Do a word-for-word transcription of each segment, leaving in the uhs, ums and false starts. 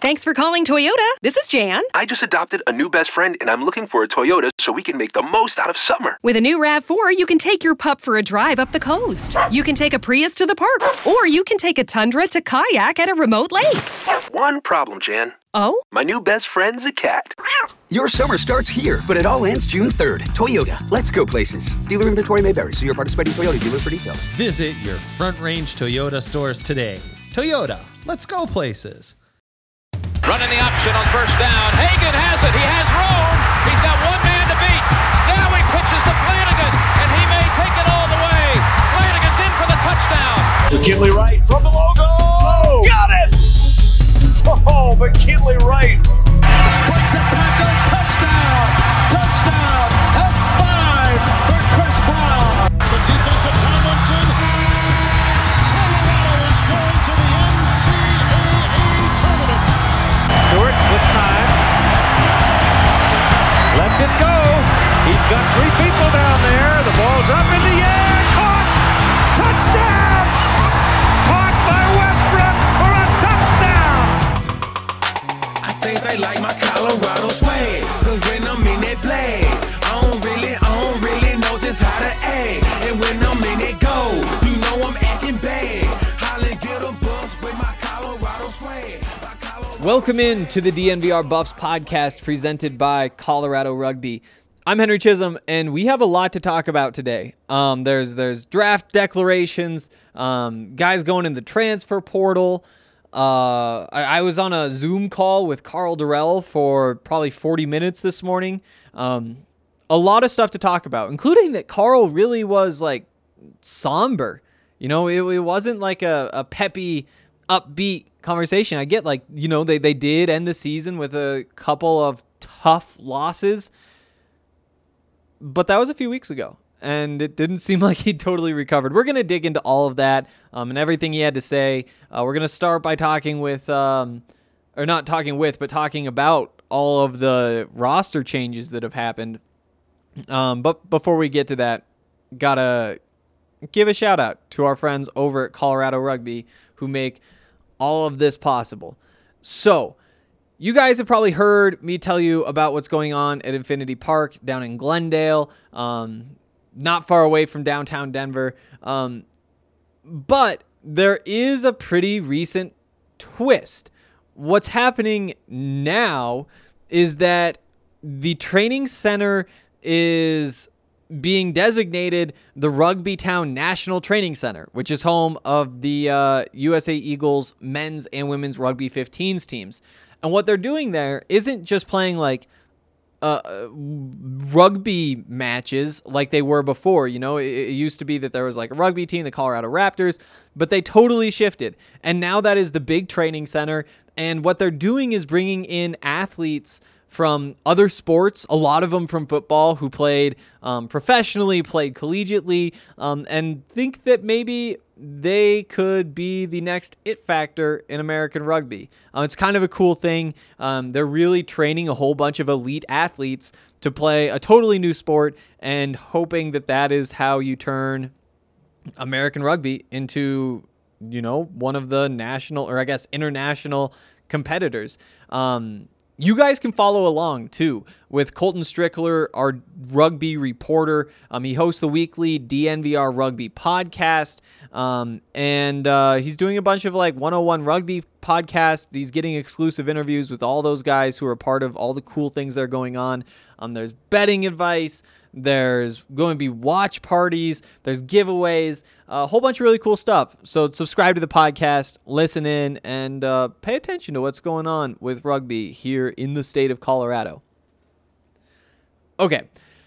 Thanks for calling Toyota. This is Jan. I just adopted a new best friend, and I'm looking for a Toyota so we can make the most out of summer. With a new RAV four, you can take your pup for a drive up the coast. You can take a Prius to the park, or you can take a Tundra to kayak at a remote lake. One problem, Jan. Oh? My new best friend's a cat. Your summer starts here, but it all ends June third. Toyota, let's go places. Dealer inventory may vary. See your participating Toyota dealer for details. Visit your Front Range Toyota stores today. Toyota, let's go places. Running the option on first down. Hagan has it. He has room. He's got one man to beat. Now he pitches to Flanagan, and he may take it all the way. Flanagan's in for the touchdown. McKinley Wright from the logo. Oh, got it! Oh, McKinley Wright. Breaks a tackle. Touchdown. Touchdown. That's five for Chris Brown. The defensive Tomlinson. Colorado is going to the N C double A tournament. Stewart with time. Lets it go. He's got three people down there. The ball's up in the air. Caught. Touchdown. Caught by Westbrook for a touchdown. I think they like my Colorado swag. Cause when I'm in that play, I don't really, I don't really know just how to act. And when I'm in it go, you know I'm acting bad. Holly get a bus with my Colorado swag. Welcome in to the D N V R Buffs podcast presented by Colorado Rugby. I'm Henry Chisholm, and we have a lot to talk about today. Um, there's there's draft declarations, um, guys going in the transfer portal. Uh, I, I was on a Zoom call with Carl Durrell for probably forty minutes this morning. Um, a lot of stuff to talk about, including that Carl really was like somber. You know, it, it wasn't like a, a peppy, upbeat conversation. I get like, you know, they, they did end the season with a couple of tough losses, but that was a few weeks ago, and it didn't seem like he totally recovered. We're going to dig into all of that um, and everything he had to say. Uh, we're going to start by talking with, um, or not talking with, but talking about all of the roster changes that have happened. Um, but before we get to that, got to give a shout out to our friends over at Colorado Rugby who make all of this possible. So, you guys have probably heard me tell you about what's going on at Infinity Park down in Glendale, um, not far away from downtown Denver. Um, but there is a pretty recent twist. What's happening now is that the training center is being designated the Rugby Town National Training Center, which is home of the uh, U S A Eagles men's and women's rugby fifteens teams. And what they're doing there isn't just playing like uh, rugby matches like they were before. You know, it, it used to be that there was like a rugby team, the Colorado Raptors, but they totally shifted. And now that is the big training center. And what they're doing is bringing in athletes from other sports, a lot of them from football, who played um, professionally, played collegiately, um, and think that maybe they could be the next it factor in American rugby. Uh, it's kind of a cool thing. Um, they're really training a whole bunch of elite athletes to play a totally new sport and hoping that that is how you turn American rugby into, you know, one of the national, or I guess international competitors. Um, You guys can follow along, too, with Colton Strickler, our rugby reporter. Um, he hosts the weekly D N V R Rugby podcast, um, and uh, he's doing a bunch of like one oh one Rugby podcasts. He's getting exclusive interviews with all those guys who are part of all the cool things that are going on. Um, there's betting advice. There's going to be watch parties. There's giveaways. A whole bunch of really cool stuff. So subscribe to the podcast, listen in, and uh, pay attention to what's going on with rugby here in the state of Colorado. Okay.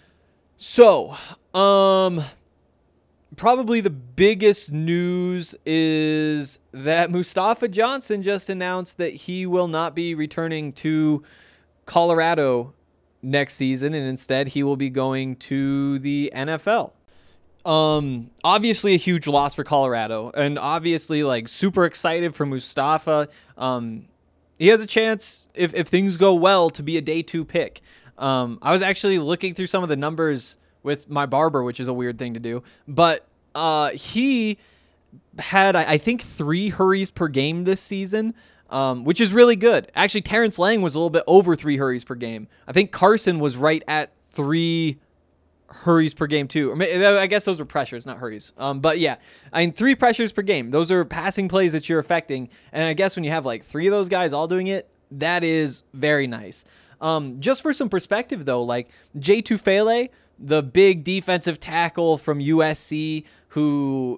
So, um, probably the biggest news is that Mustafa Johnson just announced that he will not be returning to Colorado next season, and instead he will be going to the N F L. Um, obviously a huge loss for Colorado, and obviously like super excited for Mustafa. Um, he has a chance, if, if things go well, to be a day two pick. Um, I was actually looking through some of the numbers with my barber, which is a weird thing to do, but uh, he had, I think, three hurries per game this season. um, which is really good. Actually, Terrence Lang was a little bit over three hurries per game. I think Carson was right at three hurries per game too. Or I guess those were pressures, not hurries. Um, but yeah, I mean, three pressures per game. Those are passing plays that you're affecting. And I guess when you have like three of those guys all doing it, that is very nice. Um, just for some perspective though, like Jay Tufele, the big defensive tackle from U S C who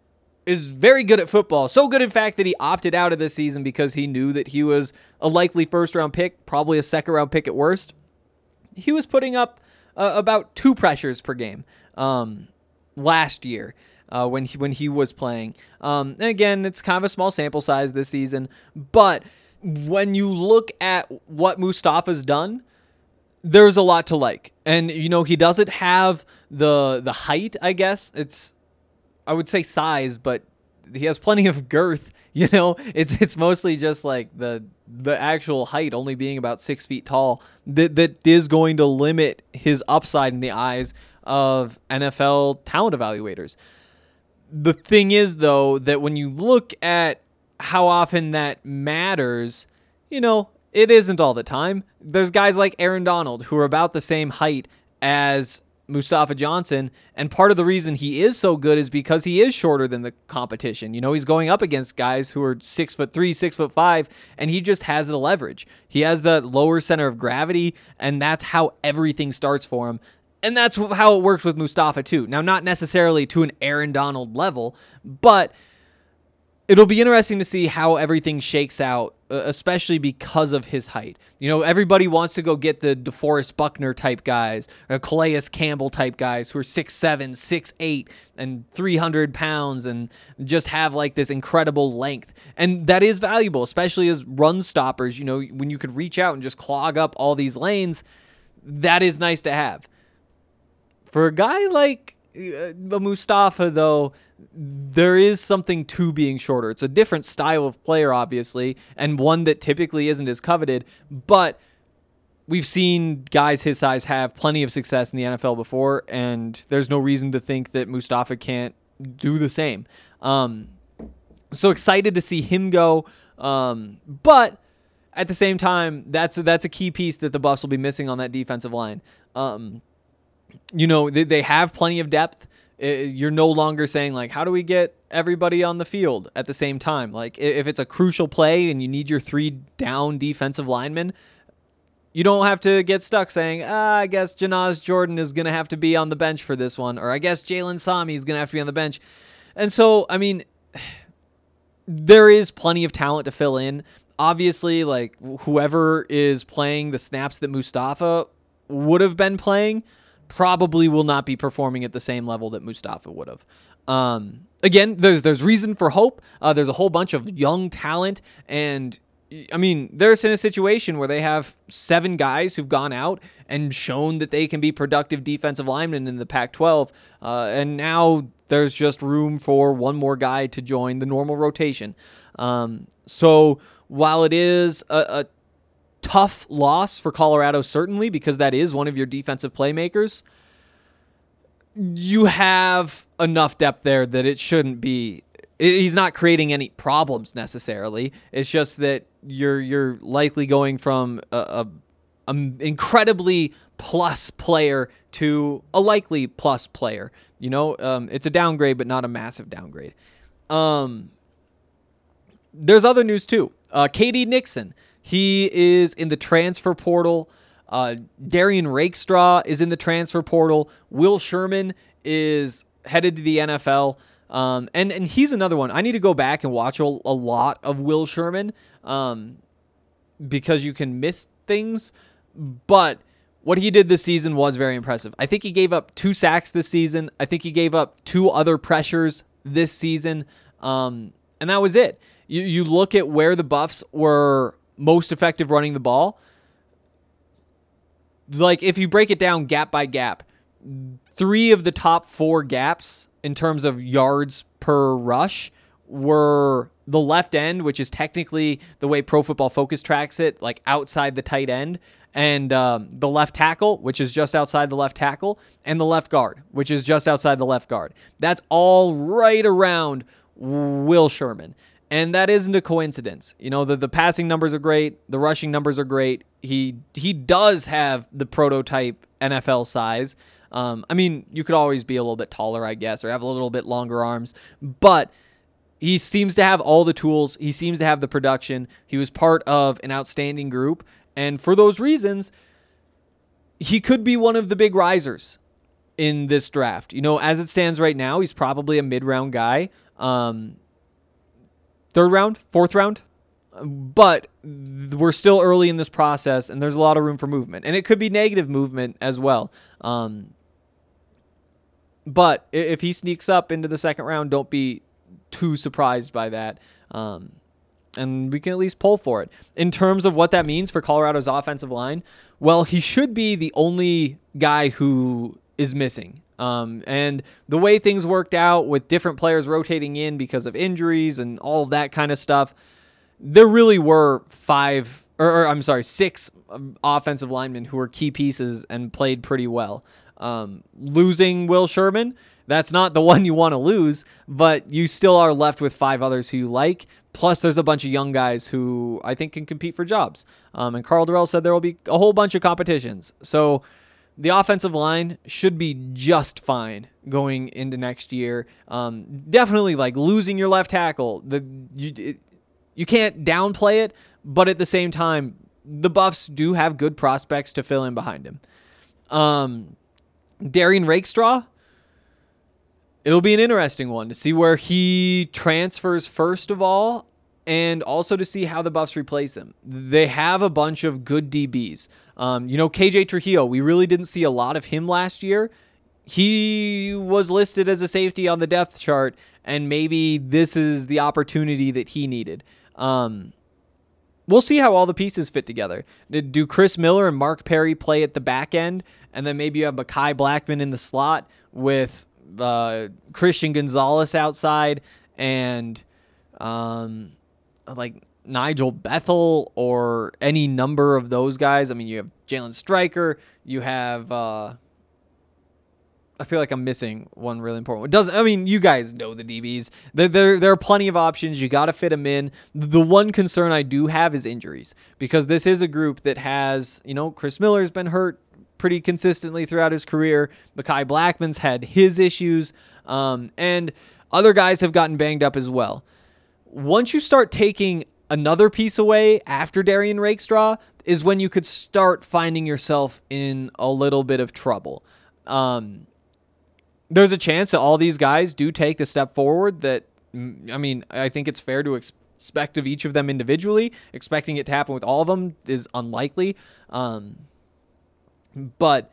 is very good at football. So good, in fact, that he opted out of this season because he knew that he was a likely first round pick, probably a second round pick at worst. He was putting up Uh, about two pressures per game um, last year uh, when he, when he was playing. Um, and again, it's kind of a small sample size this season, but when you look at what Mustafa's done, there's a lot to like. And you know, he doesn't have the the height, I guess. It's I would say size, but he has plenty of girth. You know, it's it's mostly just like the the actual height only being about six feet tall that that is going to limit his upside in the eyes of N F L talent evaluators. The thing is, though, that when you look at how often that matters, you know, it isn't all the time. There's guys like Aaron Donald who are about the same height as Mustafa Johnson, and part of the reason he is so good is because he is shorter than the competition. You know, he's going up against guys who are six foot three, six foot five, and he just has the leverage. He has the lower center of gravity, and that's how everything starts for him. And that's how it works with Mustafa too. Now, not necessarily to an Aaron Donald level, but it'll be interesting to see how everything shakes out, especially because of his height. You know, everybody wants to go get the DeForest Buckner type guys, or Calais Campbell type guys who are six seven, six eight, and three hundred pounds and just have like this incredible length. And that is valuable, especially as run stoppers. You know, when you could reach out and just clog up all these lanes, that is nice to have. For a guy like uh, Mustafa, though, there is something to being shorter. It's a different style of player, obviously, and one that typically isn't as coveted, but we've seen guys his size have plenty of success in the N F L before, and there's no reason to think that Mustafa can't do the same. Um, so excited to see him go, um, but at the same time, that's, that's a key piece that the Buffs will be missing on that defensive line. Um, you know, they, they have plenty of depth. You're no longer saying, like, how do we get everybody on the field at the same time? Like, if it's a crucial play and you need your three down defensive linemen, you don't have to get stuck saying, ah, I guess Janaz Jordan is going to have to be on the bench for this one, or I guess Jalen Sami is going to have to be on the bench. And so, I mean, there is plenty of talent to fill in. Obviously, like, whoever is playing the snaps that Mustafa would have been playing probably will not be performing at the same level that Mustafa would have. Um, again, there's there's reason for hope. Uh, there's a whole bunch of young talent, and I mean, they're in a situation where they have seven guys who've gone out and shown that they can be productive defensive linemen in the Pac twelve, uh, and now there's just room for one more guy to join the normal rotation. Um, so while it is a, a tough loss for Colorado, certainly, because that is one of your defensive playmakers, you have enough depth there that it shouldn't be. He's not creating any problems necessarily. It's just that you're you're likely going from a, a, a incredibly plus player to a likely plus player. You know, um, it's a downgrade, but not a massive downgrade. Um, there's other news too. Uh, K D Nixon. He is in the transfer portal. Uh, Darian Rakestraw is in the transfer portal. Will Sherman is headed to the N F L. Um, and, and he's another one. I need to go back and watch a, a lot of Will Sherman um, because you can miss things. But what he did this season was very impressive. I think he gave up two sacks this season. I think he gave up two other pressures this season. Um, and that was it. You, you look at where the Buffs were most effective running the ball. Like, if you break it down gap by gap, three of the top four gaps in terms of yards per rush were the left end, which is technically the way Pro Football Focus tracks it, like outside the tight end, and um, the left tackle, which is just outside the left tackle, and the left guard, which is just outside the left guard. That's all right around Will Sherman. And that isn't a coincidence. You know, the, the passing numbers are great. The rushing numbers are great. He he does have the prototype N F L size. Um, I mean, you could always be a little bit taller, I guess, or have a little bit longer arms. But he seems to have all the tools. He seems to have the production. He was part of an outstanding group. And for those reasons, he could be one of the big risers in this draft. You know, as it stands right now, he's probably a mid-round guy. Um, third round, fourth round. But we're still early in this process, and there's a lot of room for movement. And it could be negative movement as well. Um, but if he sneaks up into the second round, don't be too surprised by that. Um, and we can at least pull for it. In terms of what that means for Colorado's offensive line, well, he should be the only guy who is missing. Um, and the way things worked out with different players rotating in because of injuries and all of that kind of stuff, there really were five, or, or I'm sorry, six offensive linemen who were key pieces and played pretty well. Um, losing Will Sherman, that's not the one you want to lose, but you still are left with five others who you like. Plus, there's a bunch of young guys who I think can compete for jobs. Um, and Carl Durrell said there will be a whole bunch of competitions. So the offensive line should be just fine going into next year. Um, definitely, like losing your left tackle, the you. It, You can't downplay it, but at the same time, the Buffs do have good prospects to fill in behind him. Um, Darian Rakestraw, it'll be an interesting one to see where he transfers first of all, and also to see how the Buffs replace him. They have a bunch of good D Bs. Um, you know, K J Trujillo, we really didn't see a lot of him last year. He was listed as a safety on the depth chart, and maybe this is the opportunity that he needed. Um, we'll see how all the pieces fit together. Do Chris Miller and Mark Perry play at the back end, and then maybe you have Mekhi Blackman in the slot with uh, Christian Gonzalez outside and um, like Nigel Bethel or any number of those guys? I mean, you have Jalen Stryker, you have... Uh, I feel like I'm missing one really important one. Doesn't I mean, you guys know the D Bs. There, there, there are plenty of options. You got to fit them in. The one concern I do have is injuries, because this is a group that has, you know, Chris Miller's been hurt pretty consistently throughout his career. Mekhi Blackman's had his issues, um, and other guys have gotten banged up as well. Once you start taking another piece away after Darian Rakestraw is when you could start finding yourself in a little bit of trouble. Um, There's a chance that all these guys do take the step forward that, I mean, I think it's fair to expect of each of them individually. Expecting it to happen with all of them is unlikely. Um, but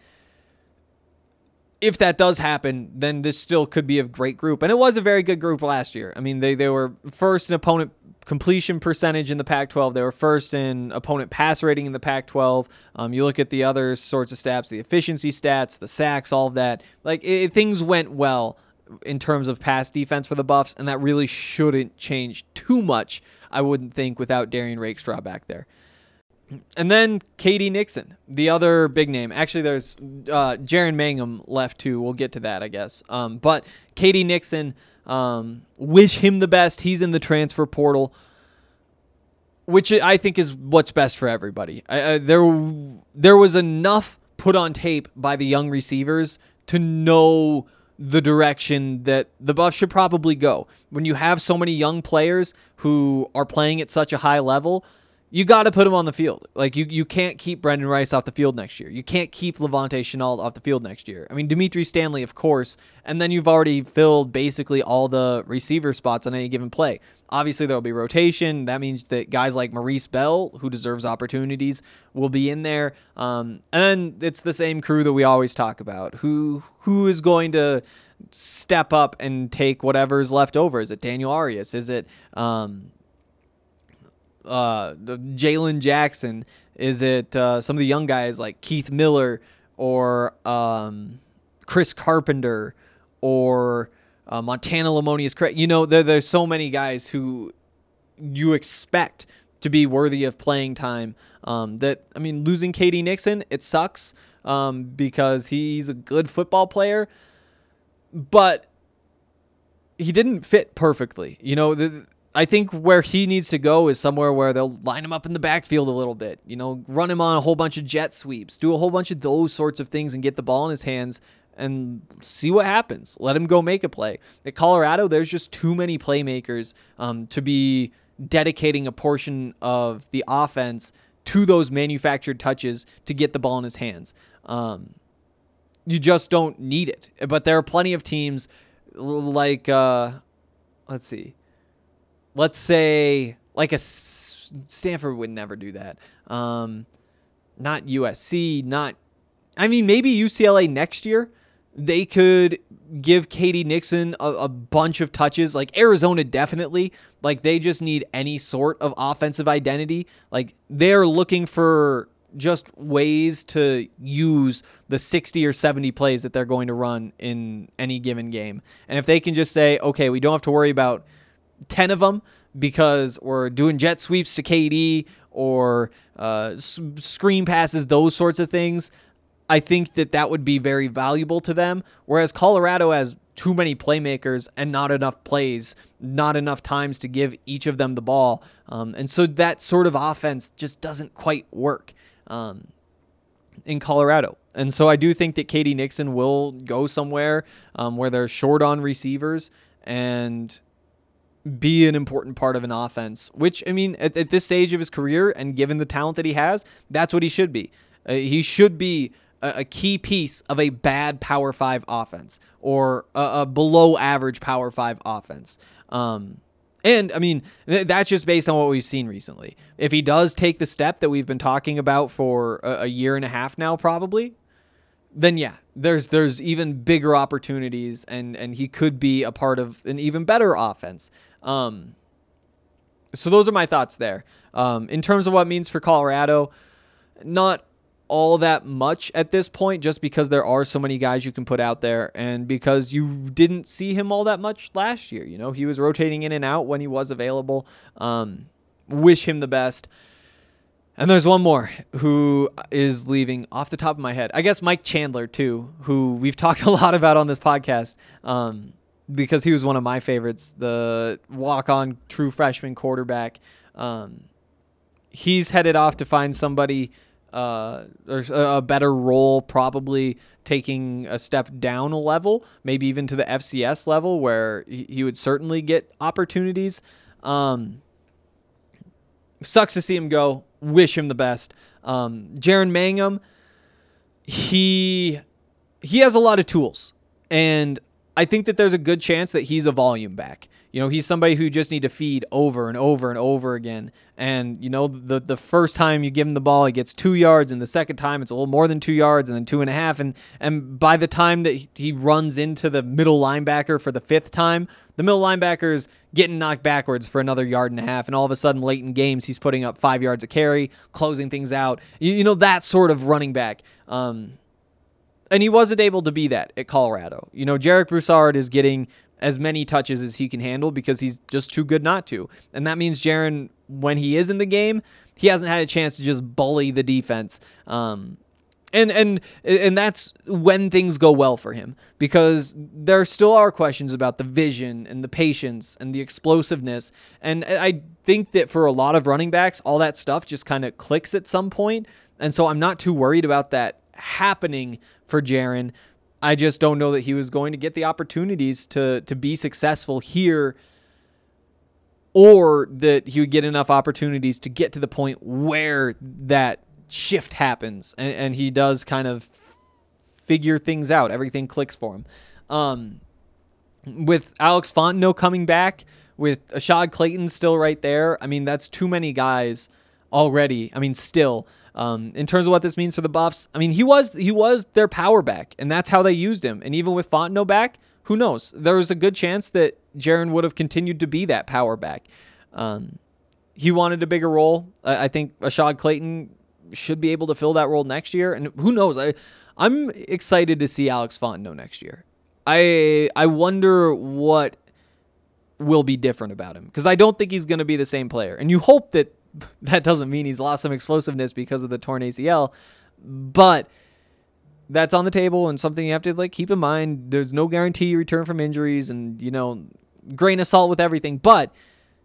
if that does happen, then this still could be a great group. And it was a very good group last year. I mean, they, they were first in opponent completion percentage in the Pac twelve. They were first in opponent pass rating in the Pac twelve. Um, you look at the other sorts of stats, the efficiency stats, the sacks, all of that. Like it, things went well in terms of pass defense for the Buffs, and that really shouldn't change too much, I wouldn't think, without Darian Rakestraw back there. And then K D Nixon, the other big name. Actually, there's uh, Jaron Mangum left too. We'll get to that, I guess. Um, but K D Nixon, um, wish him the best. He's in the transfer portal, which I think is what's best for everybody. I, I, there, there was enough put on tape by the young receivers to know the direction that the Buffs should probably go. When you have so many young players who are playing at such a high level, you got to put them on the field. Like, you you can't keep Brendan Rice off the field next year. You can't keep Levante Chenault off the field next year. I mean, Dimitri Stanley, of course, and then you've already filled basically all the receiver spots on any given play. Obviously, there will be rotation. That means that guys like Maurice Bell, who deserves opportunities, will be in there. Um, and it's the same crew that we always talk about. Who Who is going to step up and take whatever's left over? Is it Daniel Arias? Is it... Um, Uh, Jalen Jackson? Is it uh, some of the young guys like Keith Miller or um, Chris Carpenter or uh, Montana Lamonius Craig? You know, there, there's so many guys who you expect to be worthy of playing time. Um, that I mean, losing K D Nixon, it sucks um, because he's a good football player, but he didn't fit perfectly. You know, the, I think where he needs to go is somewhere where they'll line him up in the backfield a little bit, you know, run him on a whole bunch of jet sweeps, do a whole bunch of those sorts of things and get the ball in his hands and see what happens. Let him go make a play. At Colorado, there's just too many playmakers um, to be dedicating a portion of the offense to those manufactured touches to get the ball in his hands. Um, you just don't need it. But there are plenty of teams like, uh, let's see, let's say like a Stanford would never do that. Um, not U S C, not, I mean, maybe U C L A next year. They could give K D Nixon a, a bunch of touches. Like Arizona, definitely. Like they just need any sort of offensive identity. Like they're looking for just ways to use the sixty or seventy plays that they're going to run in any given game. And if they can just say, okay, we don't have to worry about ten of them because we're doing jet sweeps to K D or uh, s- screen passes, those sorts of things, I think that that would be very valuable to them. Whereas Colorado has too many playmakers and not enough plays, not enough times to give each of them the ball. Um, and so that sort of offense just doesn't quite work um, in Colorado. And so I do think that K D Nixon will go somewhere um, where they're short on receivers and be an important part of an offense, which, I mean, at, at this stage of his career and given the talent that he has, that's what he should be. Uh, he should be a key piece of a bad Power Five offense or a, a below average Power Five offense. Um, and I mean, th- that's just based on what we've seen recently. If he does take the step that we've been talking about for a, a year and a half now, probably, then yeah, there's there's even bigger opportunities and, and he could be a part of an even better offense. Um, so those are my thoughts there. Um, in terms of what it means for Colorado, not all that much at this point, just because there are so many guys you can put out there and because you didn't see him all that much last year. You know, he was rotating in and out when he was available. Um, wish him the best. And there's one more who is leaving off the top of my head. I guess Mike Chandler too, who we've talked a lot about on this podcast um, because he was one of my favorites, the walk-on true freshman quarterback. Um, he's headed off to find somebody Uh, there's a better role, probably taking a step down a level, maybe even to the F C S level where he would certainly get opportunities. Um, sucks to see him go. Wish him the best. Um, Jaren Mangham, he he has a lot of tools, and I think that there's a good chance that he's a volume back. You know, he's somebody who you just need to feed over and over and over again. And, you know, the the first time you give him the ball, he gets two yards. And the second time, it's a little more than two yards and then two and a half. And, and by the time that he runs into the middle linebacker for the fifth time, the middle linebacker's getting knocked backwards for another yard and a half. And all of a sudden, late in games, he's putting up five yards a carry, closing things out. You, you know, that sort of running back. Um, and he wasn't able to be that at Colorado. You know, Jarek Broussard is getting as many touches as he can handle because he's just too good not to. And that means Jaren, when he is in the game, he hasn't had a chance to just bully the defense. Um, and and and that's when things go well for him, because there still are questions about the vision and the patience and the explosiveness. And I think that for a lot of running backs, all that stuff just kind of clicks at some point. And so I'm not too worried about that happening for Jaren. I just don't know that he was going to get the opportunities to to be successful here, or that he would get enough opportunities to get to the point where that shift happens and, and he does kind of figure things out. Everything clicks for him. Um, with Alex Fontenot coming back, with Ashad Clayton still right there, I mean, that's too many guys already. I mean, still. Um, in terms of what this means for the Buffs, I mean, he was he was their power back, and that's how they used him. And even with Fontenot back, who knows? There was a good chance that Jaren would have continued to be that power back. Um, he wanted a bigger role. I, I think Ashad Clayton should be able to fill that role next year. And who knows? I, I'm excited to see Alex Fontenot next year. I I wonder what will be different about him, because I don't think he's going to be the same player. And you hope that that doesn't mean he's lost some explosiveness because of the torn A C L, but that's on the table and something you have to like keep in mind. There's no guarantee you return from injuries, and, you know, grain of salt with everything. But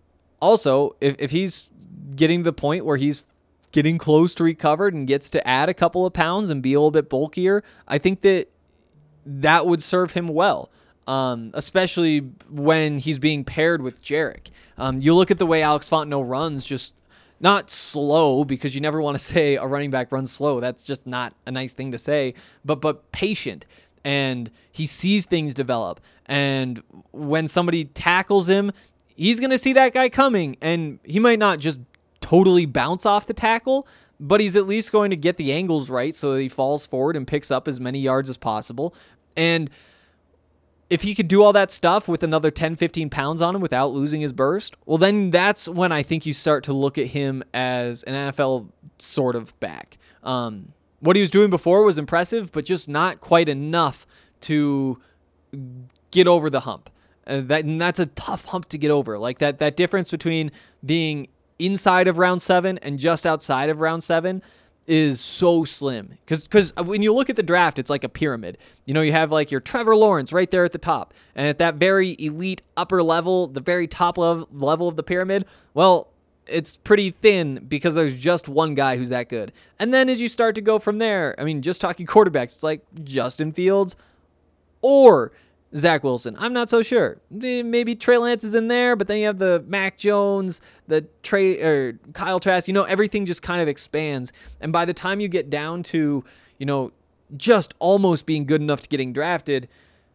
also, if, if he's getting to the point where he's getting close to recovered and gets to add a couple of pounds and be a little bit bulkier, I think that that would serve him well, um, especially when he's being paired with Jarek. Um, you look at the way Alex Fontenot runs, just not slow, because you never want to say a running back runs slow. That's just not a nice thing to say, but but patient. And he sees things develop. And when somebody tackles him, he's going to see that guy coming, and he might not just totally bounce off the tackle, but he's at least going to get the angles right so that he falls forward and picks up as many yards as possible. And if he could do all that stuff with another ten, fifteen pounds on him without losing his burst, well, then that's when I think you start to look at him as an N F L sort of back. Um, what he was doing before was impressive, but just not quite enough to get over the hump. Uh, that, and that's a tough hump to get over. Like that, that difference between being inside of round seven and just outside of round seven is so slim. Because because when you look at the draft, it's like a pyramid. You know, you have like your Trevor Lawrence right there at the top. And at that very elite upper level, the very top level, level of the pyramid, well, it's pretty thin because there's just one guy who's that good. And then as you start to go from there, I mean, just talking quarterbacks, it's like Justin Fields or Zach Wilson. I'm not so sure. Maybe Trey Lance is in there, but then you have the Mac Jones, the Trey or Kyle Trask. You know, everything just kind of expands. And by the time you get down to, you know, just almost being good enough to getting drafted,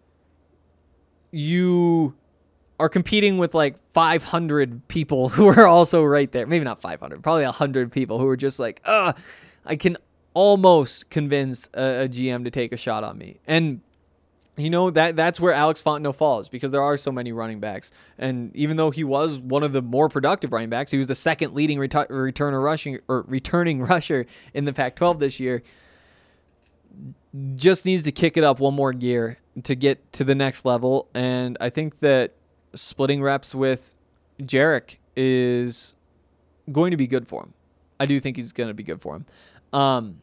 you are competing with like five hundred people who are also right there. Maybe not five hundred, probably one hundred people who are just like, uh, I can almost convince a, a G M to take a shot on me. And you know, that that's where Alex Fontenot falls, because there are so many running backs. And even though he was one of the more productive running backs, he was the second leading reti- returner rushing or returning rusher in the Pac twelve this year, just needs to kick it up one more gear to get to the next level. And I think that splitting reps with Jarek is going to be good for him. I do think he's going to be good for him. Um,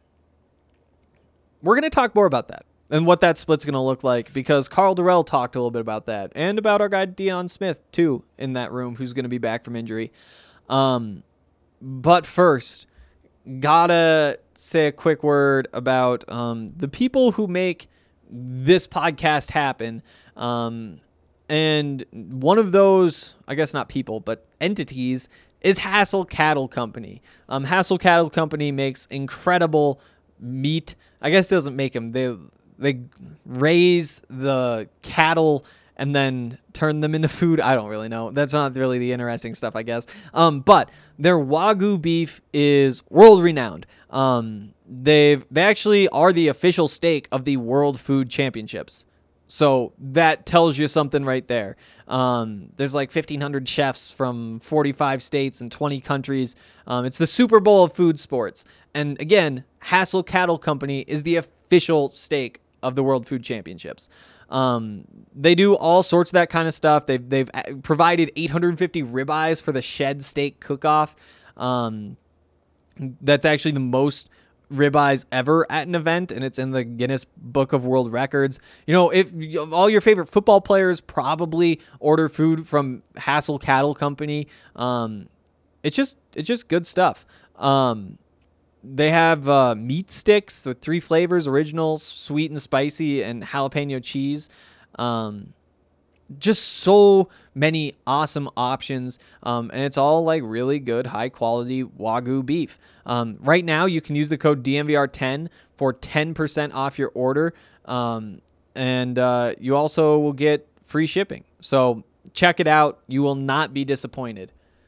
we're going to talk more about that and what that split's going to look like, because Carl Durrell talked a little bit about that, and about our guy Deion Smith too in that room, who's going to be back from injury. Um, but first, gotta say a quick word about um, the people who make this podcast happen. Um, and one of those, I guess not people, but entities, is Hassel Cattle Company. Um, Hassel Cattle Company makes incredible meat. I guess it doesn't make them. They They raise the cattle and then turn them into food. I don't really know. That's not really the interesting stuff, I guess. Um, but their Wagyu beef is world renowned. Um, they've they actually are the official steak of the World Food Championships. So that tells you something right there. Um, there's like fifteen hundred chefs from forty-five states and twenty countries. Um, it's the Super Bowl of food sports. And again, Hassel Cattle Company is the official steak of the World Food Championships. Um, they do all sorts of that kind of stuff. They've, they've provided eight hundred fifty ribeyes for the Shed Steak Cook-Off. Um, that's actually the most ribeyes ever at an event, and it's in the Guinness Book of World Records. You know, if all your favorite football players probably order food from Hassel Cattle Company, um, it's just it's just good stuff. Um, they have uh, meat sticks with three flavors: original, sweet and spicy, and jalapeno cheese. Um, just so many awesome options, um, and it's all like really good, high quality Wagyu beef. Um, right now, you can use the code D N V R ten for ten percent off your order, um, and uh, you also will get free shipping. So check it out; you will not be disappointed.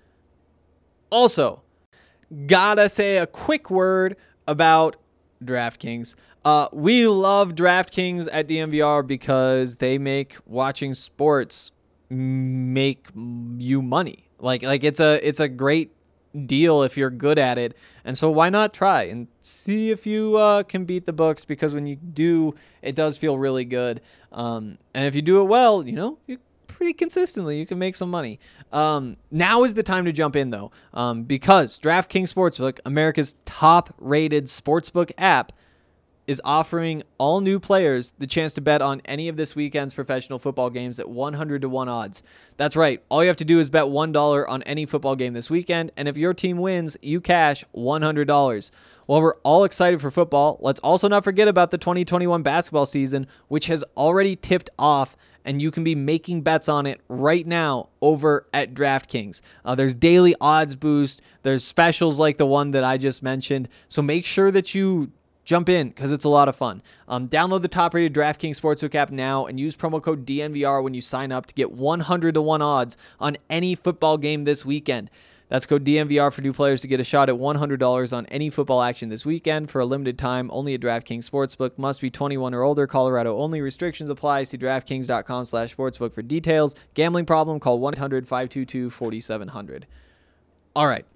Also, gotta say a quick word about DraftKings. Uh, we love DraftKings at D N V R because they make watching sports make you money. Like, like it's a it's a great deal if you're good at it. And so why not try and see if you uh, can beat the books? Because when you do, it does feel really good. Um, and if you do it well, you know, you pretty consistently, you can make some money. Um, now is the time to jump in though, um, because DraftKings Sportsbook, America's top-rated sportsbook app, is offering all new players the chance to bet on any of this weekend's professional football games at one hundred to one odds. That's right. All you have to do is bet one dollar on any football game this weekend, and if your team wins, you cash one hundred dollars. While we're all excited for football, let's also not forget about the twenty twenty-one basketball season, which has already tipped off, and you can be making bets on it right now over at DraftKings. Uh, there's daily odds boost. There's specials like the one that I just mentioned. So make sure that you jump in because it's a lot of fun. Um, download the top-rated DraftKings Sportsbook app now and use promo code D N V R when you sign up to get one hundred to one odds on any football game this weekend. That's code D N V R for new players to get a shot at one hundred dollars on any football action this weekend for a limited time. Only at DraftKings Sportsbook. Must be twenty-one or older. Colorado only. Restrictions apply. See DraftKings.com slash sportsbook for details. Gambling problem? Call one eight hundred five two two four seven zero zero. All right.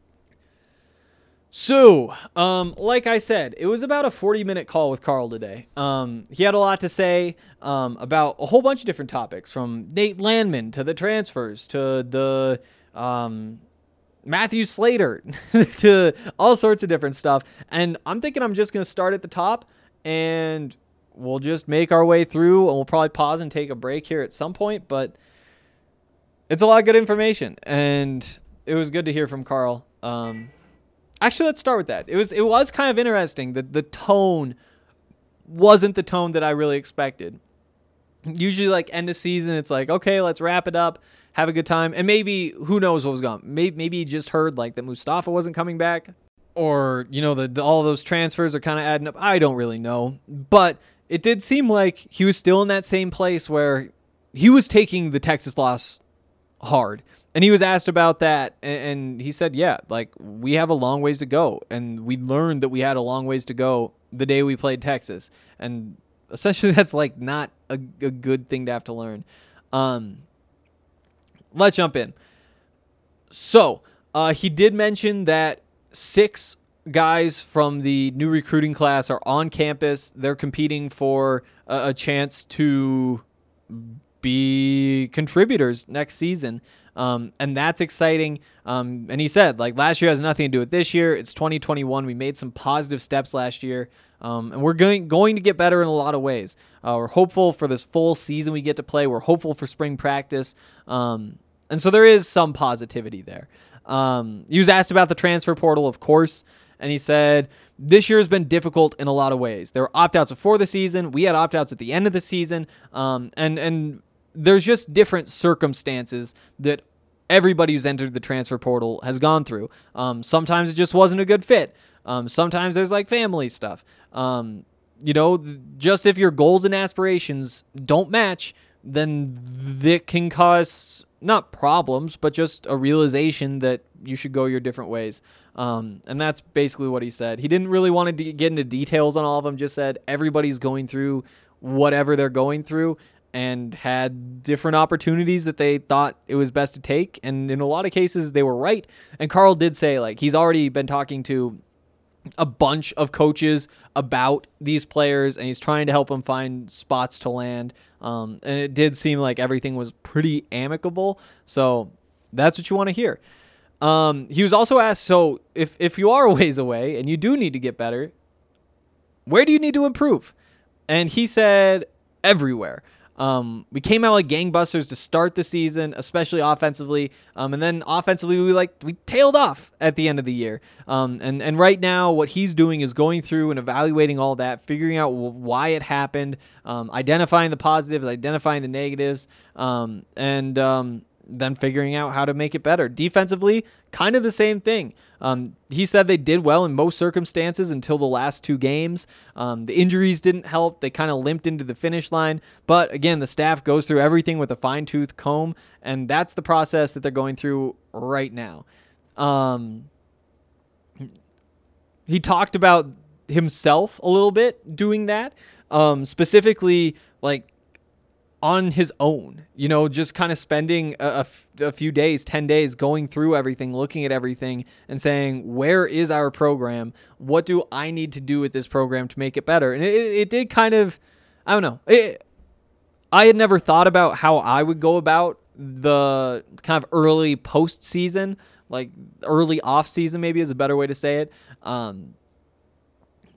So, um, like I said, it was about a forty-minute call with Carl today. Um, he had a lot to say um, about a whole bunch of different topics, from Nate Landman to the transfers to the um, Matthew Slater to all sorts of different stuff. And I'm thinking I'm just going to start at the top, and we'll just make our way through, and we'll probably pause and take a break here at some point. But it's a lot of good information, and it was good to hear from Carl. Um, Actually, let's start with that. It was it was kind of interesting that the tone wasn't the tone that I really expected. Usually, like, end of season, it's like, okay, let's wrap it up, have a good time, and maybe, who knows what was going on. Maybe, maybe he just heard, like, that Mustafa wasn't coming back, or, you know, the all those transfers are kind of adding up. I don't really know, but it did seem like he was still in that same place where he was taking the Texas loss hard. And he was asked about that, and he said, yeah, like, we have a long ways to go. And we learned that we had a long ways to go the day we played Texas. And essentially that's, like, not a, a good thing to have to learn. Um, let's jump in. So, uh, he did mention that six guys from the new recruiting class are on campus. They're competing for a, a chance to be contributors next season. Um, and that's exciting. Um, and he said, like, last year has nothing to do with this year. It's twenty twenty-one. We made some positive steps last year. Um, and we're going, going to get better in a lot of ways. Uh, we're hopeful for this full season we get to play. We're hopeful for spring practice. Um, and so there is some positivity there. Um, he was asked about the transfer portal, of course. And he said, this year has been difficult in a lot of ways. There were opt-outs before the season. We had opt-outs at the end of the season. Um, and, and, There's just different circumstances that everybody who's entered the transfer portal has gone through. Um, sometimes it just wasn't a good fit. Um, sometimes there's like family stuff. Um, you know, just if your goals and aspirations don't match, then that can cause not problems, but just a realization that you should go your different ways. Um, and that's basically what he said. He didn't really want to get into details on all of them, just said everybody's going through whatever they're going through, and had different opportunities that they thought it was best to take. And in a lot of cases, they were right. And Carl did say, like, he's already been talking to a bunch of coaches about these players, and he's trying to help them find spots to land. Um, and it did seem like everything was pretty amicable. So that's what you want to hear. Um, he was also asked, so if, if you are a ways away and you do need to get better, where do you need to improve? And he said, everywhere. Um, we came out like gangbusters to start the season, especially offensively. Um, and then offensively, we like we tailed off at the end of the year. Um, and, and right now, what he's doing is going through and evaluating all that, figuring out w- why it happened, um, identifying the positives, identifying the negatives, um, and um, then figuring out how to make it better. Defensively, kind of the same thing. Um, he said they did well in most circumstances until the last two games. Um, the injuries didn't help. They kind of limped into the finish line. But again, the staff goes through everything with a fine-tooth comb, and that's the process that they're going through right now. Um, he talked about himself a little bit doing that, um, specifically like on his own, you know, just kind of spending a, a, f- a few days, ten days going through everything, looking at everything and saying, where is our program? What do I need to do with this program to make it better? And it, it did kind of, I don't know. It, I had never thought about how I would go about the kind of early postseason, like early off season, maybe is a better way to say it. Um,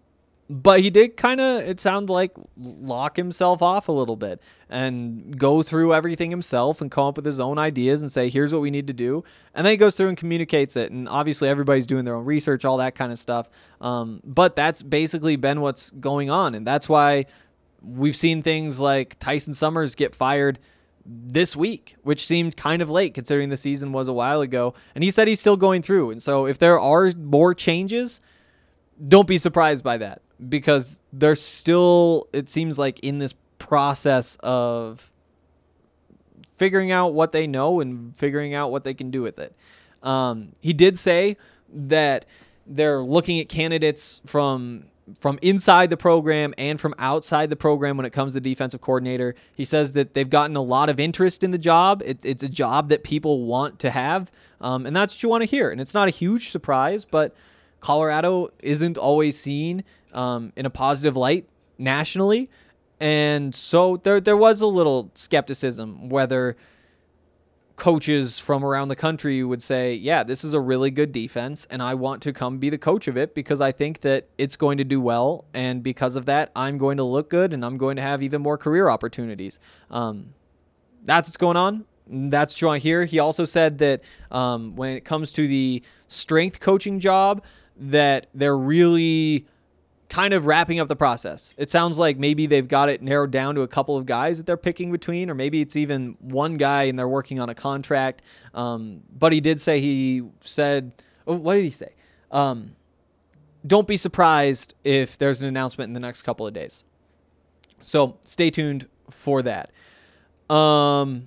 But he did kind of, it sounded like, lock himself off a little bit and go through everything himself and come up with his own ideas and say, here's what we need to do. And then he goes through and communicates it. And obviously everybody's doing their own research, all that kind of stuff. Um, but that's basically been what's going on. And that's why we've seen things like Tyson Summers get fired this week, which seemed kind of late considering the season was a while ago. And he said he's still going through. And so if there are more changes, don't be surprised by that, because they're still, it seems like, in this process of figuring out what they know and figuring out what they can do with it. Um, he did say that they're looking at candidates from from inside the program and from outside the program when it comes to defensive coordinator. He says that they've gotten a lot of interest in the job. It, it's a job that people want to have, um, and that's what you want to hear. And it's not a huge surprise, but Colorado isn't always seen um, in a positive light nationally. And so there there was a little skepticism whether coaches from around the country would say, yeah, this is a really good defense, and I want to come be the coach of it because I think that it's going to do well, and because of that, I'm going to look good, and I'm going to have even more career opportunities. Um, that's what's going on. That's what you want to hear. He also said that um, when it comes to the strength coaching job, that they're really kind of wrapping up the process. It sounds like maybe they've got it narrowed down to a couple of guys that they're picking between, or maybe it's even one guy and they're working on a contract. Um, but he did say, he said, oh, what did he say? Um, don't be surprised if there's an announcement in the next couple of days. So stay tuned for that. Um,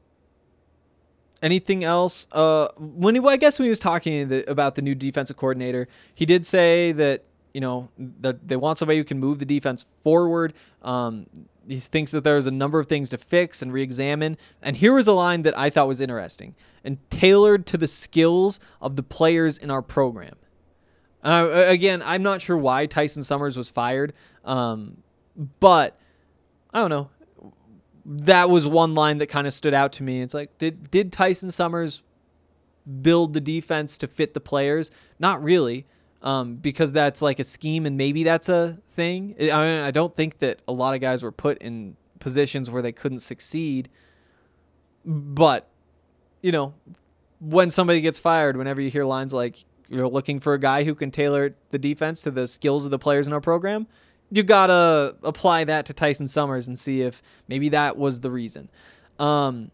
anything else? Uh, when he, well, I guess when he was talking the, about the new defensive coordinator, he did say that, you know, that they want somebody who can move the defense forward. Um, he thinks that there's a number of things to fix and re-examine. And here was a line that I thought was interesting: and tailored to the skills of the players in our program. Uh, again, I'm not sure why Tyson Summers was fired, um, but I don't know. That was one line that kind of stood out to me. It's like, did did Tyson Summers build the defense to fit the players? Not really. Um, because that's like a scheme, and maybe that's a thing. I mean, I don't think that a lot of guys were put in positions where they couldn't succeed. But, you know, when somebody gets fired, whenever you hear lines like, you're looking for a guy who can tailor the defense to the skills of the players in our program, you got to apply that to Tyson Summers and see if maybe that was the reason. Um,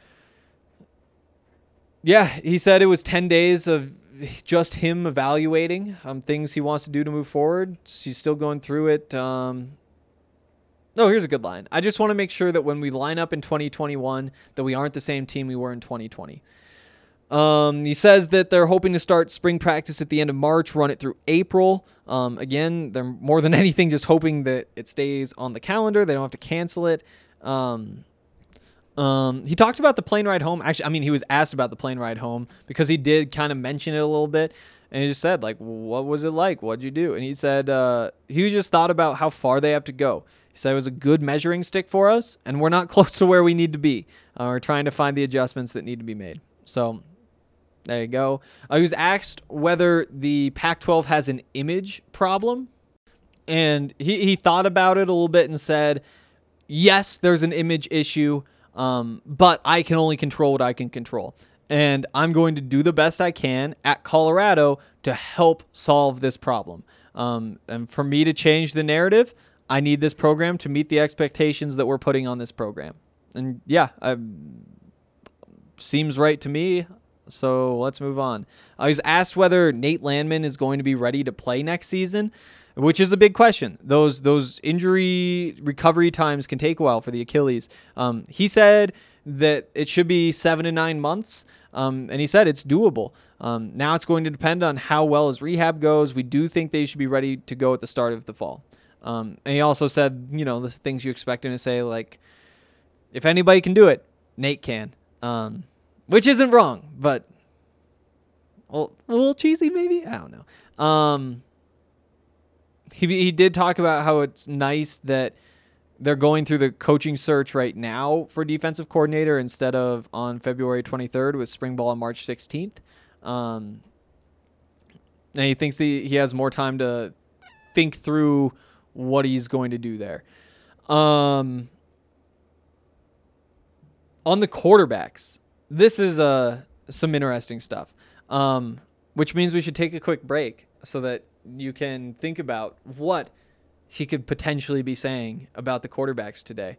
yeah, he said it was ten days of just him evaluating um, things he wants to do to move forward. He's still going through it. Um, oh, here's a good line. I just want to make sure that when we line up in twenty twenty-one, that we aren't the same team we were in twenty twenty. Um, he says that they're hoping to start spring practice at the end of March, run it through April. Um, again, they're more than anything just hoping that it stays on the calendar. They don't have to cancel it. Um, Um, he talked about the plane ride home. Actually, I mean, he was asked about the plane ride home because he did kind of mention it a little bit. And he just said, like, what was it like? What'd you do? And he said uh, he just thought about how far they have to go. He said it was a good measuring stick for us, and we're not close to where we need to be. Uh, we're trying to find the adjustments that need to be made. So there you go. Uh, he was asked whether the Pac twelve has an image problem. And he, he thought about it a little bit and said, yes, there's an image issue. Um, but I can only control what I can control. And I'm going to do the best I can at Colorado to help solve this problem. Um, and for me to change the narrative, I need this program to meet the expectations that we're putting on this program. And yeah, I, seems right to me. So let's move on. I was asked whether Nate Landman is going to be ready to play next season, which is a big question. Those those injury recovery times can take a while for the Achilles. Um, he said that it should be seven to nine months, um, and he said it's doable. Um, now it's going to depend on how well his rehab goes. We do think they should be ready to go at the start of the fall. Um, and he also said, you know, the things you expect him to say, like, if anybody can do it, Nate can, um, which isn't wrong, but well, a little cheesy maybe? I don't know. Um, He he did talk about how it's nice that they're going through the coaching search right now for defensive coordinator instead of on February twenty-third with spring ball on March sixteenth. Um, and he thinks he, he has more time to think through what he's going to do there. Um, on the quarterbacks, this is uh, some interesting stuff, um, which means we should take a quick break so that you can think about what he could potentially be saying about the quarterbacks today.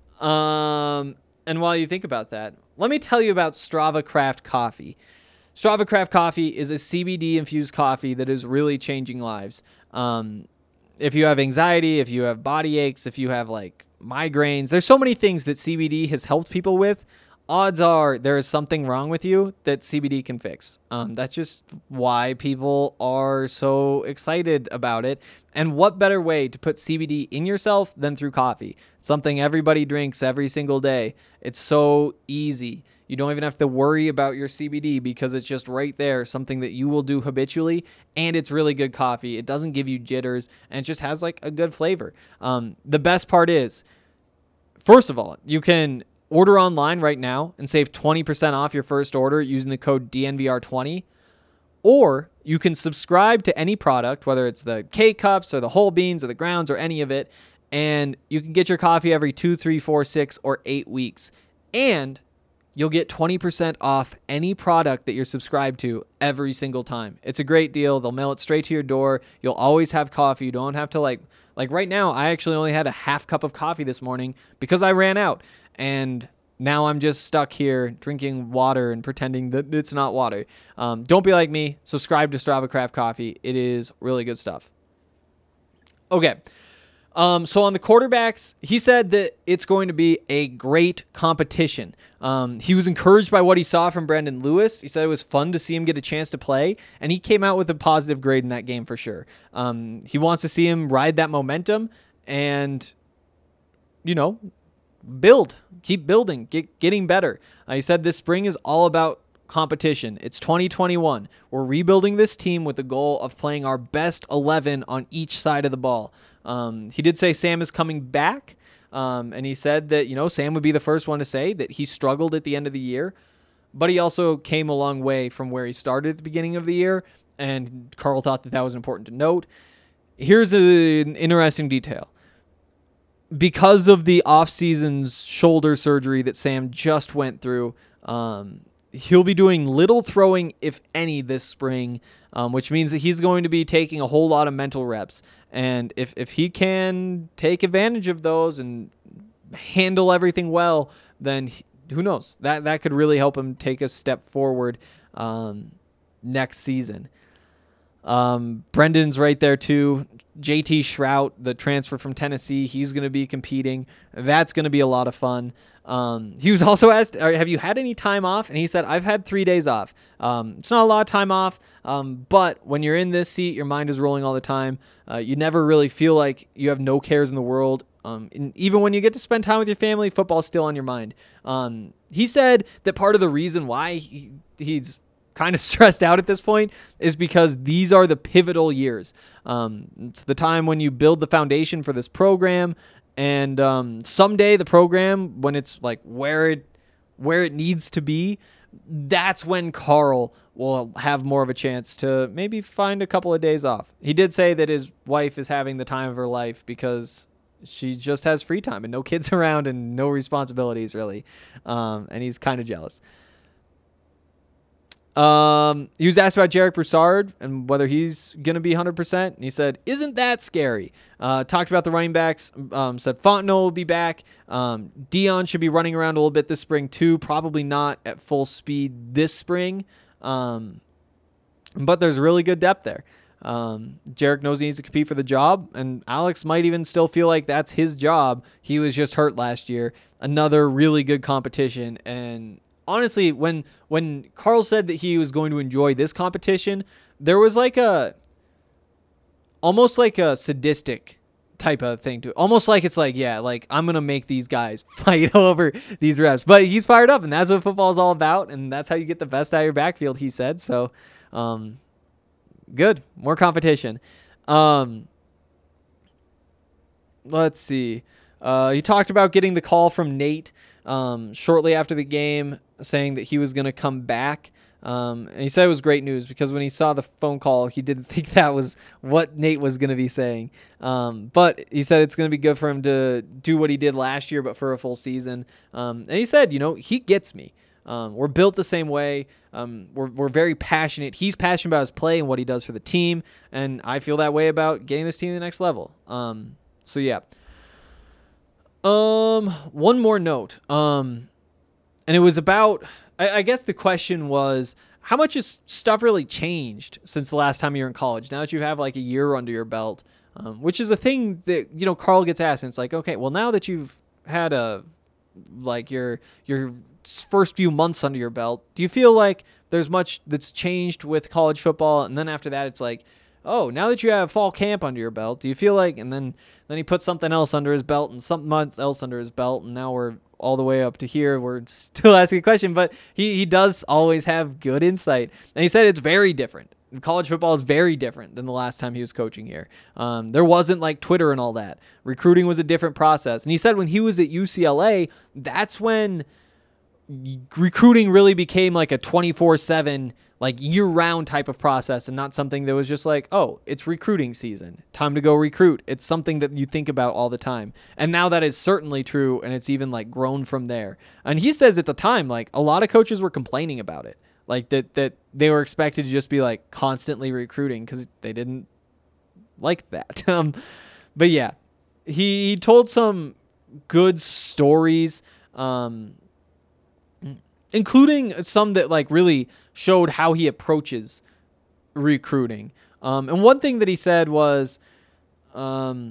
Um, and while you think about that, let me tell you about Strava Craft Coffee. Strava Craft Coffee is a C B D-infused coffee that is really changing lives. Um, if you have anxiety, if you have body aches, if you have like migraines, there's so many things that C B D has helped people with. Odds are there is something wrong with you that C B D can fix. Um, that's just why people are so excited about it. And what better way to put C B D in yourself than through coffee? Something everybody drinks every single day. It's so easy. You don't even have to worry about your C B D because it's just right there, something that you will do habitually, and it's really good coffee. It doesn't give you jitters, and it just has like a good flavor. Um, the best part is, first of all, you can order online right now and save twenty percent off your first order using the code D N V R twenty, or you can subscribe to any product, whether it's the K-Cups or the whole beans or the grounds or any of it, and you can get your coffee every two, three, four, six, or eight weeks. And you'll get twenty percent off any product that you're subscribed to every single time. It's a great deal. They'll mail it straight to your door. You'll always have coffee. You don't have to like, like right now, I actually only had a half cup of coffee this morning because I ran out. And now I'm just stuck here drinking water and pretending that it's not water. Um, don't be like me. Subscribe to Strava Craft Coffee. It is really good stuff. Okay. Um, so on the quarterbacks, he said that it's going to be a great competition. Um, he was encouraged by what he saw from Brandon Lewis. He said it was fun to see him get a chance to play, and he came out with a positive grade in that game for sure. Um, he wants to see him ride that momentum and, you know, build, keep building, get getting better. Uh, he said this spring is all about competition. It's twenty twenty-one. We're rebuilding this team with the goal of playing our best eleven on each side of the ball. Um, he did say Sam is coming back, um, and he said that, you know, Sam would be the first one to say that he struggled at the end of the year, but he also came a long way from where he started at the beginning of the year, and Carl thought that that was important to note. Here's a, an interesting detail. Because of the off-season's shoulder surgery that Sam just went through, um, he'll be doing little throwing, if any, this spring, um, which means that he's going to be taking a whole lot of mental reps. And if, if he can take advantage of those and handle everything well, then he, who knows? That that could really help him take a step forward um, next season. Um, Brendan's right there too. J T Shrout, the transfer from Tennessee, he's going to be competing. That's going to be a lot of fun. Um, he was also asked, have you had any time off? And he said, I've had three days off. Um, it's not a lot of time off, um, but when you're in this seat, your mind is rolling all the time. Uh, you never really feel like you have no cares in the world. Um, and even when you get to spend time with your family, football's still on your mind. Um, he said that part of the reason why he, he's kind of stressed out at this point is because these are the pivotal years. Um, it's the time when you build the foundation for this program, and um, someday the program, when it's like where it where it needs to be, that's when Carl will have more of a chance to maybe find a couple of days off. He did say that his wife is having the time of her life because she just has free time and no kids around and no responsibilities really, um, and he's kind of jealous. Um, he was asked about Jarek Broussard and whether he's going to be one hundred percent. And he said, isn't that scary? Uh, talked about the running backs, um, said Fontenot will be back. Um, Dion should be running around a little bit this spring too. Probably not at full speed this spring. Um, but there's really good depth there. Um, Jarek knows he needs to compete for the job, and Alex might even still feel like that's his job. He was just hurt last year. Another really good competition, and honestly, when when Carl said that he was going to enjoy this competition, there was like a, almost like a sadistic type of thing to it. Almost like it's like, yeah, like I'm going to make these guys fight over these reps. But he's fired up, and that's what football is all about, and that's how you get the best out of your backfield, he said. So, um, good. More competition. Um, let's see. Uh, he talked about getting the call from Nate um, shortly after the game, saying that he was going to come back. Um, and he said it was great news because when he saw the phone call, he didn't think that was what Nate was going to be saying. Um, but he said it's going to be good for him to do what he did last year, but for a full season. Um, and he said, you know, he gets me. Um, we're built the same way. Um, we're, we're very passionate. He's passionate about his play and what he does for the team. And I feel that way about getting this team to the next level. Um, so yeah. Um, one more note. Um, and it was about, I, I guess the question was, how much has stuff really changed since the last time you were in college? Now that you have like a year under your belt, um, which is a thing that, you know, Carl gets asked, and it's like, okay, well, now that you've had a, like your, your first few months under your belt, do you feel like there's much that's changed with college football? And then after that, it's like, oh, now that you have fall camp under your belt, do you feel like, and then, then he puts something else under his belt and something else under his belt, and now we're all the way up to here. We're still asking a question, but he, he does always have good insight. And he said it's very different. College football is very different than the last time he was coaching here. Um, there wasn't like Twitter and all that. Recruiting was a different process. And he said when he was at U C L A, that's when recruiting really became like a twenty-four seven, like year-round type of process, and not something that was just like, oh, it's recruiting season, time to go recruit. It's something that you think about all the time. And now that is certainly true, and it's even like grown from there. And he says at the time, like a lot of coaches were complaining about it, like that that they were expected to just be like constantly recruiting because they didn't like that. um, but yeah, he, he told some good stories, um, including some that like really showed how he approaches recruiting. Um, and one thing that he said was, um,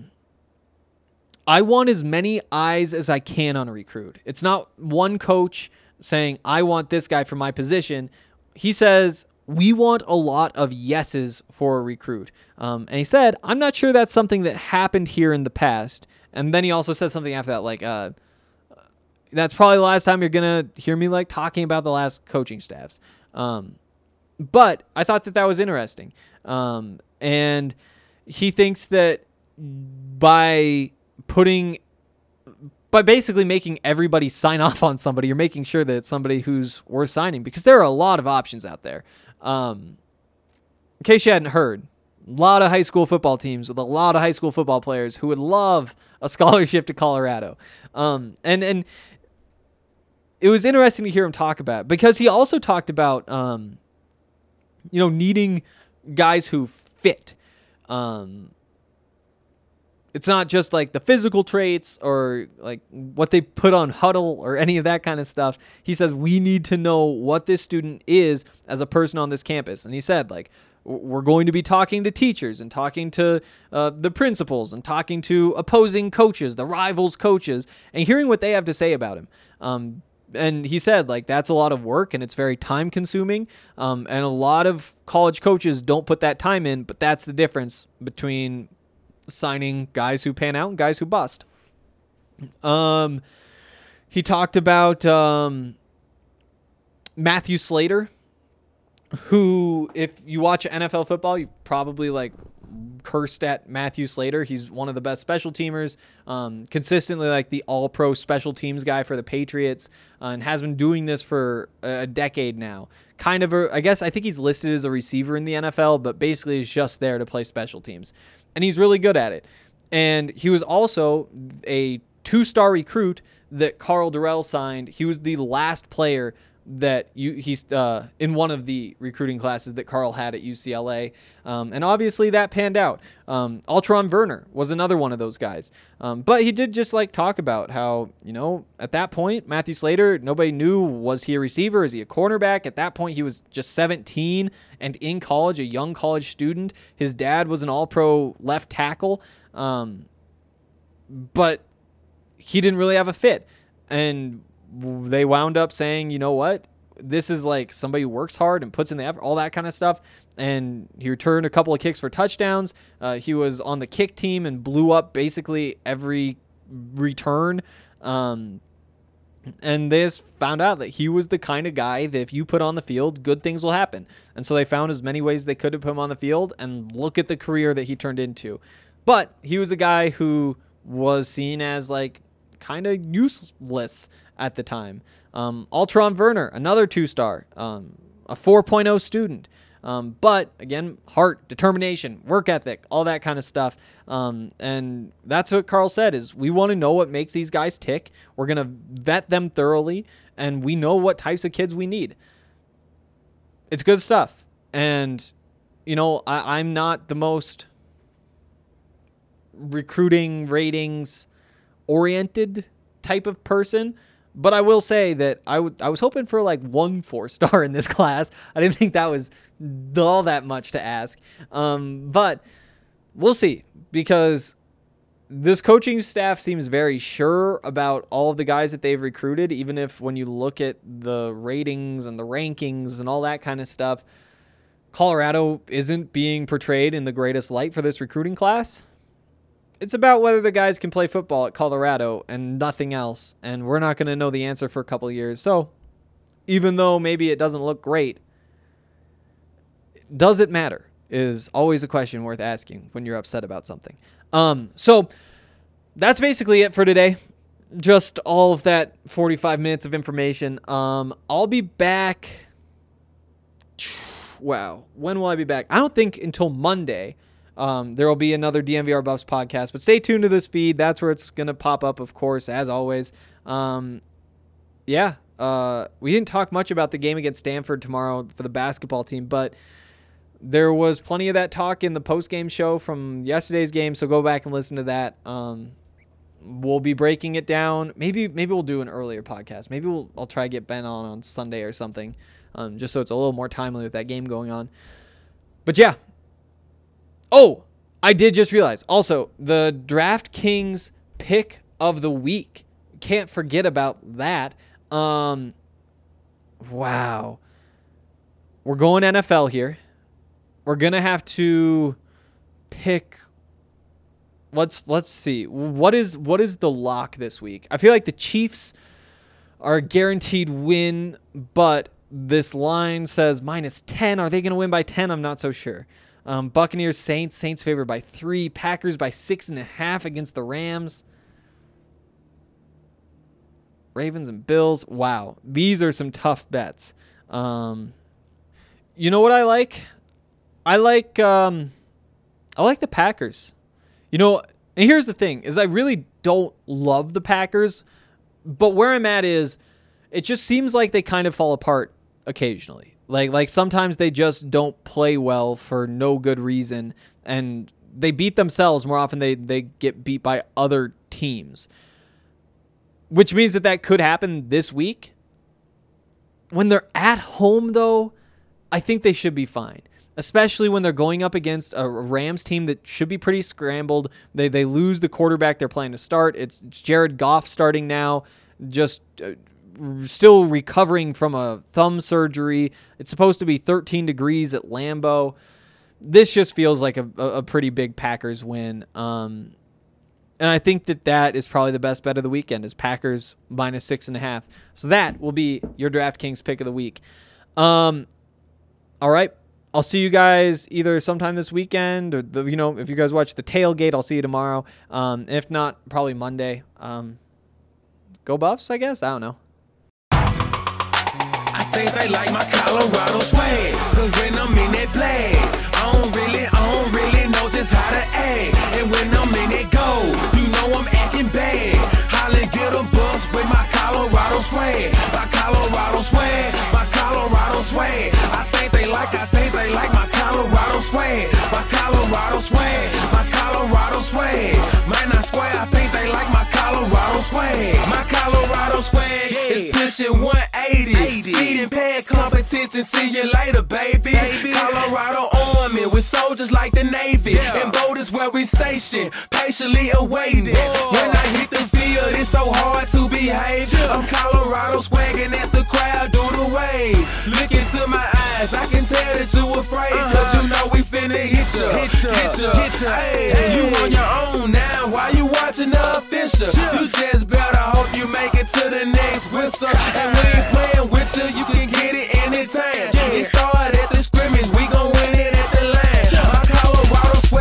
I want as many eyes as I can on a recruit. It's not one coach saying, I want this guy for my position. He says, we want a lot of yeses for a recruit. Um, and he said, I'm not sure that's something that happened here in the past. And then he also said something after that, like, uh, that's probably the last time you're going to hear me like talking about the last coaching staffs. Um, but I thought that that was interesting. Um, and he thinks that by putting, by basically making everybody sign off on somebody, you're making sure that it's somebody who's worth signing, because there are a lot of options out there. Um, in case you hadn't heard, a lot of high school football teams with a lot of high school football players who would love a scholarship to Colorado. Um, and, and, it was interesting to hear him talk about it, because he also talked about, um, you know, needing guys who fit. Um, it's not just like the physical traits or like what they put on Huddle or any of that kind of stuff. He says, we need to know what this student is as a person on this campus. And he said, like, we're going to be talking to teachers and talking to uh, the principals and talking to opposing coaches, the rivals coaches, and hearing what they have to say about him. Um, And he said, like, that's a lot of work and it's very time consuming. Um, and a lot of college coaches don't put that time in, but that's the difference between signing guys who pan out and guys who bust. Um, he talked about um, Matthew Slater, who, if you watch N F L football, you've probably like cursed at Matthew Slater. He's one of the best special teamers, um, consistently like the all-pro special teams guy for the Patriots, uh, and has been doing this for a decade now. Kind of, a, I guess, I think he's listed as a receiver in the N F L, but basically is just there to play special teams. And he's really good at it. And he was also a two-star recruit that Carl Durrell signed. He was the last player that you, he's uh, in one of the recruiting classes that Carl had at U C L A. Um, and obviously that panned out. Um, Altron Werner was another one of those guys. Um, but he did just like talk about how, you know, at that point, Matthew Slater, nobody knew, was he a receiver? Is he a cornerback? At that point, he was just seventeen and in college, a young college student. His dad was an all-pro left tackle. Um, but he didn't really have a fit. And they wound up saying, you know what, this is like somebody who works hard and puts in the effort, all that kind of stuff. And he returned a couple of kicks for touchdowns. Uh, he was on the kick team and blew up basically every return. Um, and they just found out that he was the kind of guy that if you put on the field, good things will happen. And so they found as many ways they could to put him on the field, and look at the career that he turned into. But he was a guy who was seen as like kind of useless at the time. Um, Altron Werner, another two-star, um, a four point oh student. Um, but again, heart, determination, work ethic, all that kind of stuff. Um, and that's what Carl said is we want to know what makes these guys tick. We're going to vet them thoroughly, and we know what types of kids we need. It's good stuff. And, you know, I, I'm not the most recruiting ratings oriented type of person, but I will say that I, w- I was hoping for like one four star in this class. I didn't think that was all that much to ask. Um, but we'll see, because this coaching staff seems very sure about all of the guys that they've recruited, even if when you look at the ratings and the rankings and all that kind of stuff, Colorado isn't being portrayed in the greatest light for this recruiting class. It's about whether the guys can play football at Colorado and nothing else, and we're not going to know the answer for a couple of years. So even though maybe it doesn't look great, does it matter is always a question worth asking when you're upset about something. Um, so that's basically it for today. Just all of that forty-five minutes of information. Um, I'll be back. Wow. When will I be back? I don't think until Monday. Um, there will be another D N V R Buffs podcast, but stay tuned to this feed. That's where it's going to pop up, of course, as always. Um, yeah, uh, we didn't talk much about the game against Stanford tomorrow for the basketball team, but there was plenty of that talk in the post-game show from yesterday's game, so go back and listen to that. Um, we'll be breaking it down. Maybe maybe we'll do an earlier podcast. Maybe we'll I'll try to get Ben on on Sunday or something, um, just so it's a little more timely with that game going on. But yeah. Oh, I did just realize. Also, the DraftKings pick of the week. Can't forget about that. Um, wow. We're going N F L here. We're gonna have to pick. Let's let's see. What is what is the lock this week? I feel like the Chiefs are a guaranteed win, but this line says minus ten. Are they gonna win by ten? I'm not so sure. Um, Buccaneers, Saints. Saints favored by three. Packers by six and a half against the Rams. Ravens and Bills. Wow. These are some tough bets. Um, you know what I like? I like um, I like the Packers. You know, and here's the thing, is I really don't love the Packers, but where I'm at is it just seems like they kind of fall apart occasionally. Like like sometimes they just don't play well for no good reason, and they beat themselves more often they they get beat by other teams. Which means that that could happen this week. When they're at home, though, I think they should be fine. Especially when they're going up against a Rams team that should be pretty scrambled. They they lose the quarterback they're planning to start. It's Jared Goff starting now, just uh, still recovering from a thumb surgery. It's supposed to be thirteen degrees at Lambeau. This just feels like a, a pretty big Packers win. Um, and I think that that is probably the best bet of the weekend is Packers minus six and a half. So that will be your DraftKings pick of the week. Um, all right. I'll see you guys either sometime this weekend or, the, you know, if you guys watch the tailgate, I'll see you tomorrow. Um, if not, probably Monday. Um, go Buffs, I guess. I don't know. I think they like my Colorado swag, cause when I'm in that flag, I don't really, I don't really know just how to act. And when I'm in that go, you know I'm acting bad. Holla, get a bus with my Colorado swag, my Colorado swag, my Colorado swag. I think they like, I think they like my Colorado swag, my Colorado swag, my Colorado swag. Man, I swear, I think they like my Colorado swag, my Colorado swag is pushing one eighty. Speeding past competition, see you later, baby. baby. Colorado Army with soldiers like the Navy, yeah. And boat is where we station, patiently awaiting. Whoa. When I hit the field, it's so hard to behave. Yeah. I'm Colorado swagging as the crowd do the wave. Look into my eyes, I can tell that you afraid, uh-huh. Cause you know we finna hit ya, hit ya, hit ya. Hit ya. Hey, hey. You on your own now, why you watching the official? Yeah. You just better hope you make it to the next whistle. And we ain't playing with you, you can get it anytime. Yeah. It started at the scrimmage, we gon' win it at the line. Yeah. My Colorado swag, get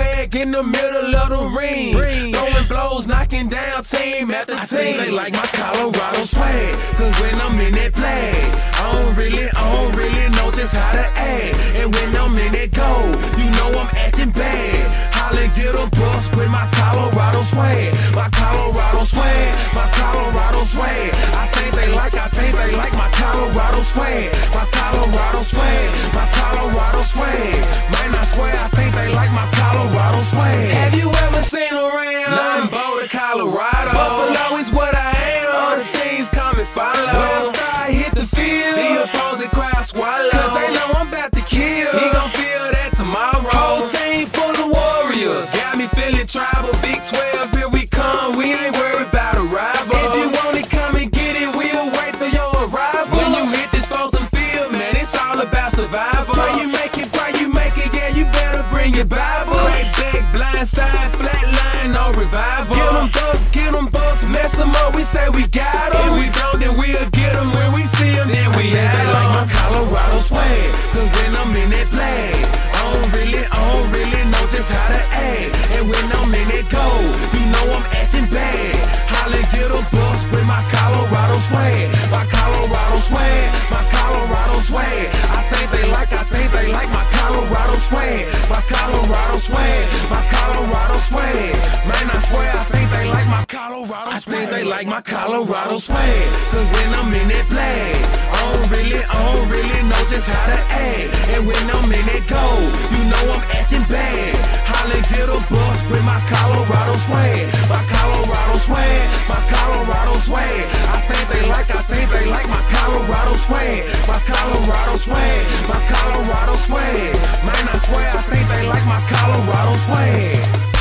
in the middle of the ring. ring. Throwing blows, knocking down team after team. I think they like my Colorado swag, cause when I'm in that play, I don't really, I don't really know just how to act. And when I'm in that goal, you know I'm acting bad. Holla, get a bus with my Colorado swag. My Colorado swag, my Colorado swag. I think they like, I think they like my Colorado swag. My Colorado swag, my Colorado swag. Man, I swear, I think they like my Colorado swag. Have you ever seen around? Nothing Boulder, Colorado. Buffalo is what I am. All the teams come and follow. When I start hit the field, the opposing crowd swallow. Cause they know I'm about to kill. He gon' feel that tomorrow. Whole team full of warriors. Got me feeling tribal. Big twelve, here we come. We ain't worried about a rival. If you want it, come and get it. We'll wait for your arrival. When you hit this frozen field, man, it's all about survival. Pray you make it, pray you make it. Yeah, you better bring your Bible. Crack back, blind side, flat line, no revival. Get them bucks, get them bucks, mess them up. We say we got them. If we don't, then we'll get them. When we see them, then we have them. Like my Colorado swag, cause when I'm in that flag, I don't really, I don't really know just how to act. And when I'm in that goal, you know I'm acting bad. Holla, get a bus with my Colorado swag. My Colorado swag, my Colorado swag. I think they like, I think they like my Colorado swag. My Colorado swag, my Colorado swag. Man, I swear, I think they like my Colorado swag. I think they like my Colorado swag. Cause when I'm in that flag, I don't really, I don't really know just how to act. And when I'm in that goal, you know I'm acting bad. Holla, get a bus with my Colorado swag. My Colorado swag, my Colorado swag. I think they like, I think they like my Colorado swag. My Colorado swag, my Colorado swag. Man, I swear, I think they like my Colorado swag.